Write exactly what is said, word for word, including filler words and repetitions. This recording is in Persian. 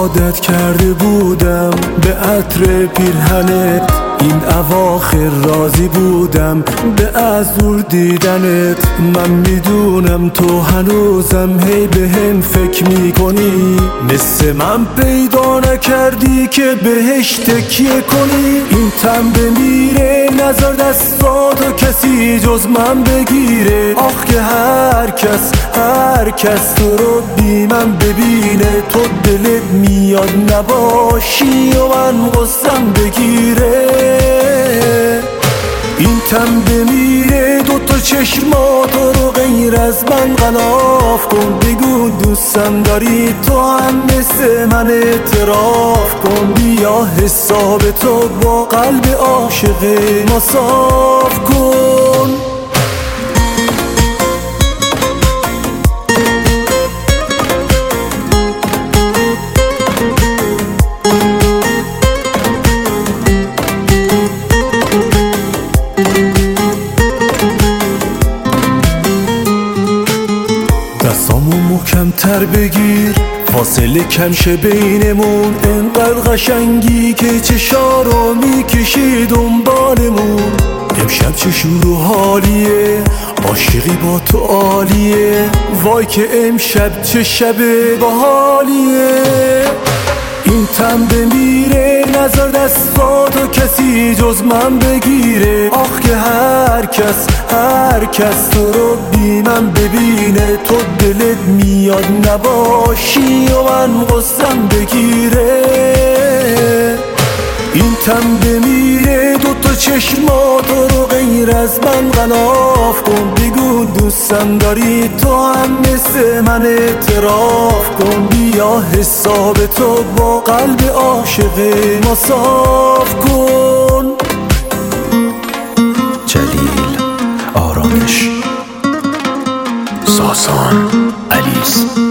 عادت کرده بودم به عطر پیرهنت، این اواخر راضی بودم به از دور دیدنت. من میدونم تو هنوزم هی به هم فکر میکنی، مثل من پیدا نکردی که بهش تکیه کنی. این تن بمیره نظر دستاتو کسی جز من بگیره. آخ که هر کس هر کس تو رو بی من ببینه، تو دلت میاد نباشی و من غصم بگیره. این تن بمیره دوتا چشماتو رو غیر از من غلاف کن. بگو دوستم داری تو هم مثل من اعتراف کن. بیا حساب تو با قلب عاشق ما صاف کن. دستامو محکم‌تر بگیر فاصله کم شه بینمون، انقدر قشنگی که چشارو میکشی دنبالمون. امشب چه شور و حالیه، عاشقی با تو عالیه. وای که امشب چه شب باحالیه. این تن بمیره نظر دستاتو کسی جز من بگیره. آخ که هر کس هر کس تو رو بی من ببینه، تو دلت میاد نباشی و من غصم بگیره. این تن بمیره دوتا چشماتو رو غیر از من غلاف کن. بگو دوستم داری تو هم مثل من اعتراف کن. بیا حساب تو با قلب عاشق ما صاف کن. جلیل آرامش، ساسان علیس.